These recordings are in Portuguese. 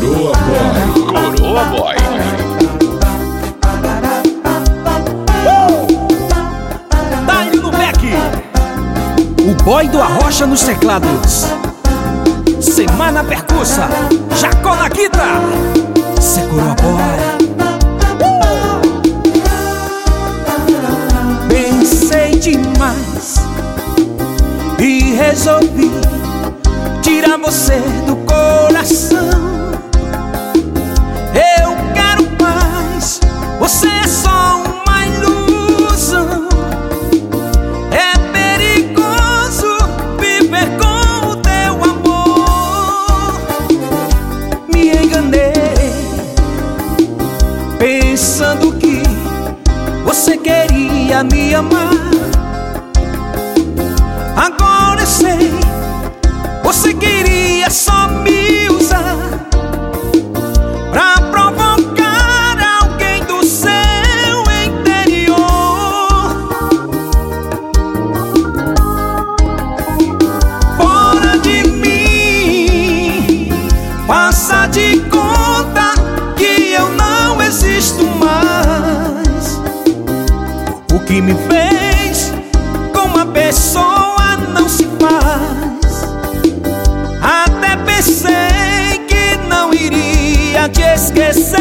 Coroa Boy. Coroa Boy. Dá-lhe no back. O boy do Arrocha nos teclados. Semana percussa. Jacó na guitarra. Cê Coroa Boy. Pensei demais e resolvi tirar você do coração. Eu quero mais, você é só uma ilusão. É perigoso viver com o teu amor. Me enganei pensando que você queria me amar. Agora eu sei, você queria só me usar pra provocar alguém do seu interior. Fora de mim, faça de conta que eu não existo mais. O que me fez com uma pessoa não se faz. Até pensei que não iria te esquecer,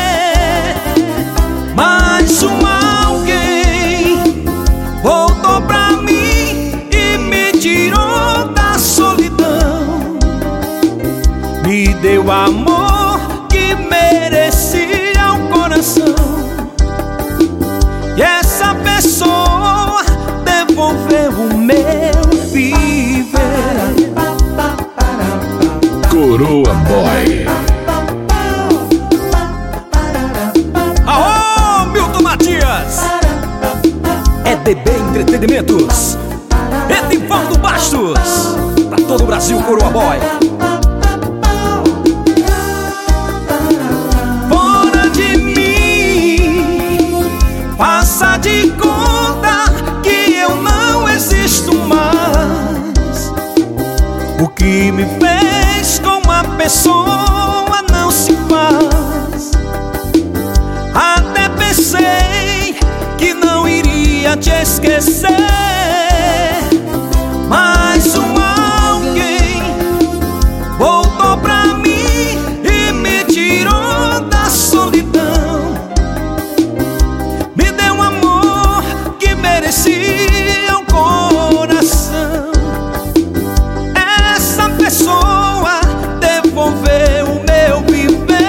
mas alguém voltou pra mim e me tirou da solidão. Me deu amor que merecia o coração, e essa pessoa devolveu o meu viver. Coroa Boy. Aô, Milton Matias! É DB Entretenimentos. Edivaldo Bastos. Pra todo o Brasil, Coroa Boy. Fora de mim, faça de conta que eu não existo mais. O que me fez com uma pessoa não se faz. Até pensei que não iria te esquecer, mas alguém voltou pra mim e me tirou da solidão. Me deu um amor que merecia um coração. Essa pessoa devolveu o meu viver,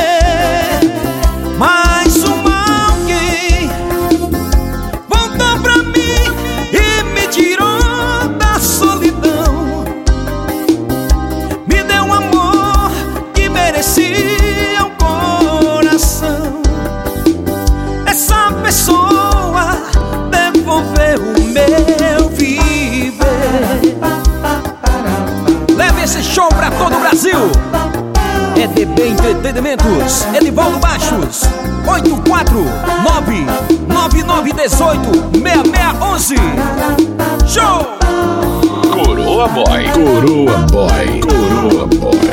mas alguém voltou pra mim e me tirou da solidão. Me deu um amor que merecia um coração. Essa pessoa devolveu o meu viver. Leve esse show pra todo o Brasil. É DB Entretenimentos. Edivaldo Bastos. 849-9918-6611. Show! Coroa Boy. Coroa Boy. Coroa Boy.